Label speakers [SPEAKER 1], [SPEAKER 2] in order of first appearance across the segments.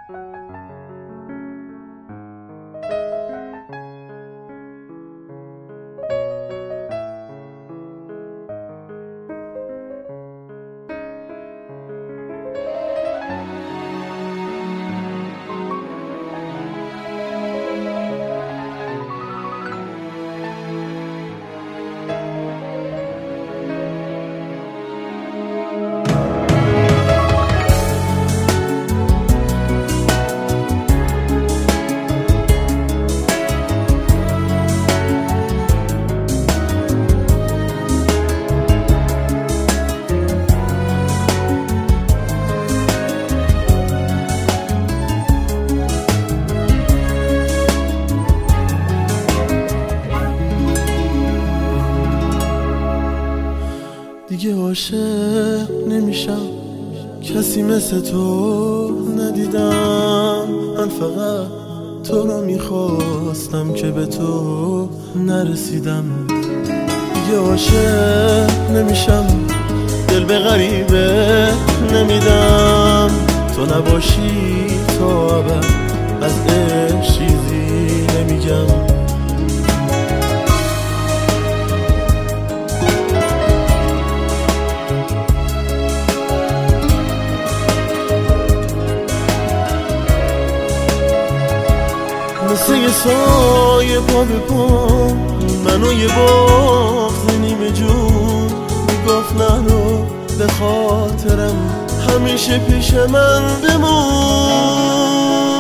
[SPEAKER 1] دیگه عاشق نمیشم، کسی مثل تو ندیدم. من فقط تو رو میخواستم که به تو نرسیدم. دیگه عاشق نمیشم، دل به غریبه نمیدم. تو نباشی تا ابد از عشق چیزی نمیگم. مثل یه سایه پا به پا منو یه بغض نیمه جون میگفت نرو به خاطرم همیشه پیش من بمون.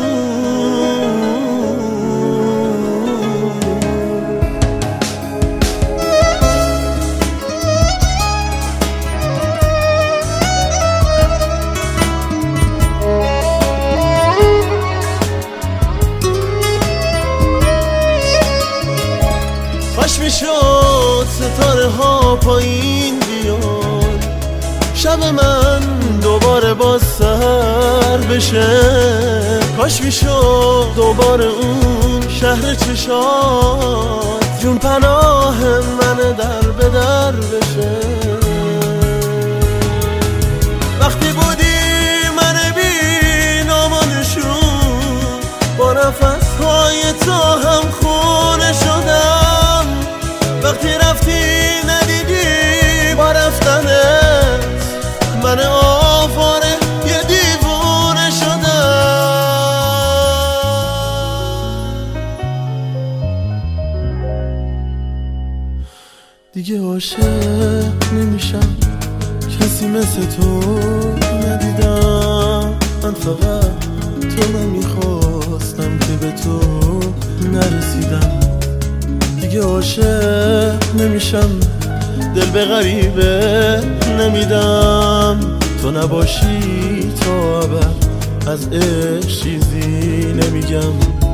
[SPEAKER 1] کاش میشد ستاره ها پایین بیاد، شب من دوباره باز سر بشه. کاش میشد دوباره اون شهر چشات جون پناه من در به در بشه. وقتی بودی من بی نام و نشون با نفسهای تو هم خونه شدم. وقتی رفتی ندیدی با رفتنت من آواره یه دیوونه شدم. دیگه عاشق نمیشم، کسی مثل تو ندیدم. من فقط تو رو میخواستم که به تو نرسیدم. دیگه عاشق نمیشم، دل به غریبه نمیدم. تو نباشی تا ابد از عشق چیزی نمیگم.